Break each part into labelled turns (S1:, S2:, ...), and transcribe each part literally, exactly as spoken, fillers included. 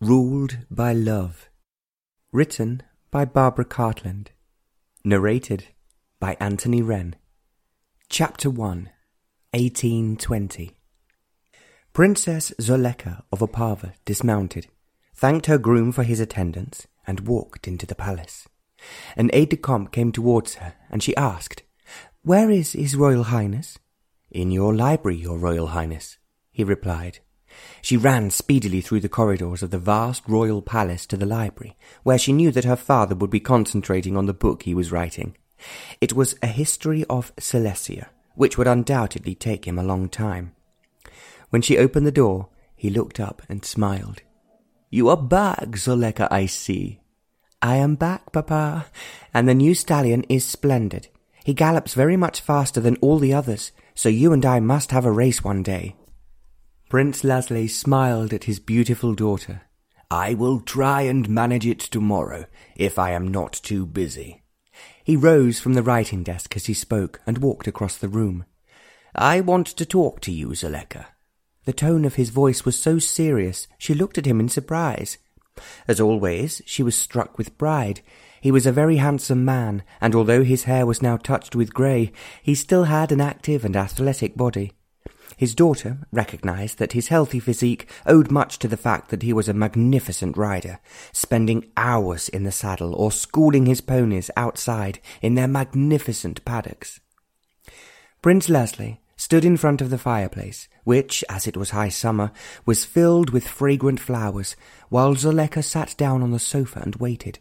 S1: Ruled by Love. Written by Barbara Cartland. Narrated by Anthony Wren. Chapter one. eighteen twenty. Princess Zoleka of Opava dismounted, thanked her groom for his attendance, and walked into the palace. An aide-de-camp came towards her, and she asked, "Where is His Royal Highness?" "In your library, Your Royal Highness," he replied. She ran speedily through the corridors of the vast royal palace to the library, where she knew that her father would be concentrating on the book he was writing. It was a history of Silesia, which would undoubtedly take him a long time. When she opened the door, he looked up and smiled. "You are back, Zoleka, I see." "I am back, Papa, and the new stallion is splendid. He gallops very much faster than all the others, so you and I must have a race one day." Prince Laszlo smiled at his beautiful daughter. "I will try and manage it tomorrow, if I am not too busy." He rose from the writing desk as he spoke and walked across the room. "I want to talk to you, Zoleka." The tone of his voice was so serious, she looked at him in surprise. As always, she was struck with pride. He was a very handsome man, and although his hair was now touched with grey, he still had an active and athletic body. His daughter recognized that his healthy physique owed much to the fact that he was a magnificent rider, spending hours in the saddle or schooling his ponies outside in their magnificent paddocks. Prince Laszlo stood in front of the fireplace, which, as it was high summer, was filled with fragrant flowers, while Zoleka sat down on the sofa and waited.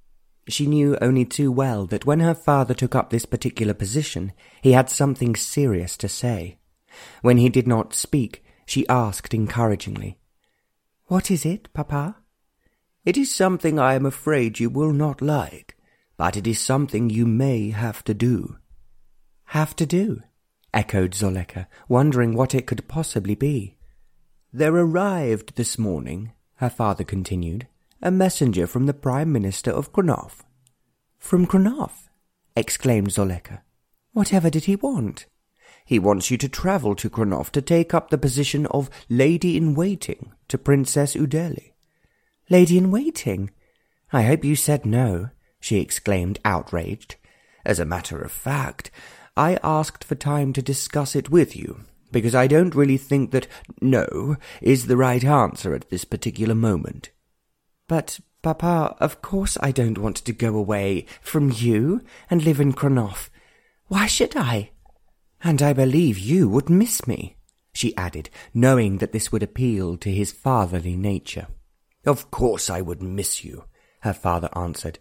S1: She knew only too well that when her father took up this particular position, he had something serious to say. When he did not speak, she asked encouragingly, "What is it, Papa?" "It is something I am afraid you will not like, but it is something you may have to do." "Have to do?" echoed Zoleka, wondering what it could possibly be. "There arrived this morning," her father continued, "a messenger from the Prime Minister of Kronov." "From Kronov?" exclaimed Zoleka. "Whatever did he want?" "He wants you to travel to Kronov to take up the position of Lady-in-Waiting to Princess Udeli." "Lady-in-Waiting? I hope you said no," she exclaimed, outraged. "As a matter of fact, I asked for time to discuss it with you, because I don't really think that no is the right answer at this particular moment." "But, Papa, of course I don't want to go away from you and live in Kronov. Why should I? And I believe you would miss me," she added, knowing that this would appeal to his fatherly nature. "Of course I would miss you," her father answered.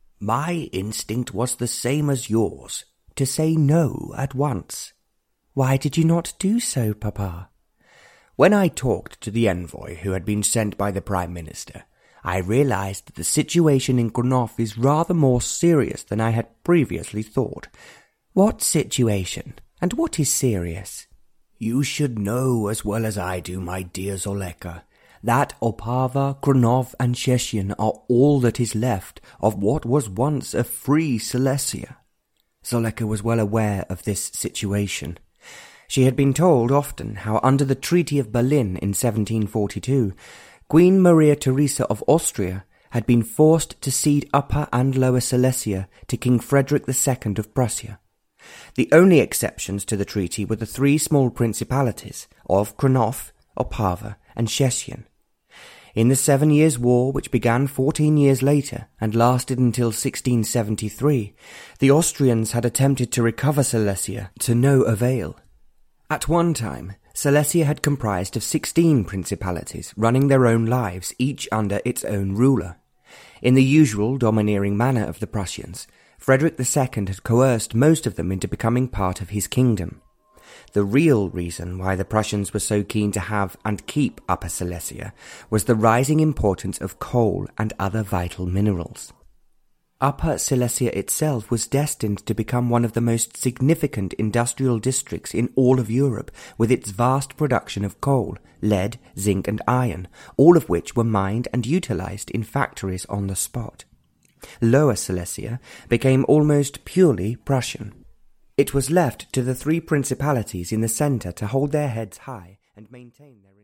S1: "My instinct was the same as yours, to say no at once." "Why did you not do so, Papa?" "When I talked to the envoy who had been sent by the Prime Minister, I realized that the situation in Kronov is rather more serious than I had previously thought." "What situation? And what is serious?" "You should know as well as I do, my dear Zoleka, that Opava, Kronov, and Sheshin are all that is left of what was once a free Silesia." Zoleka was well aware of this situation. She had been told often how under the Treaty of Berlin in seventeen forty-two, Queen Maria Theresa of Austria had been forced to cede Upper and Lower Silesia to King Frederick the Second of Prussia. The only exceptions to the treaty were the three small principalities of Kronov, Opava, and Sheshin. In the Seven Years' War, which began fourteen years later and lasted until sixteen seventy-three, the Austrians had attempted to recover Silesia to no avail. At one time, Silesia had comprised of sixteen principalities running their own lives, each under its own ruler. In the usual domineering manner of the Prussians, Frederick the Second had coerced most of them into becoming part of his kingdom. The real reason why the Prussians were so keen to have and keep Upper Silesia was the rising importance of coal and other vital minerals. Upper Silesia itself was destined to become one of the most significant industrial districts in all of Europe, with its vast production of coal, lead, zinc and iron, all of which were mined and utilized in factories on the spot. Lower Silesia became almost purely Prussian. It was left to the three principalities in the centre to hold their heads high and maintain their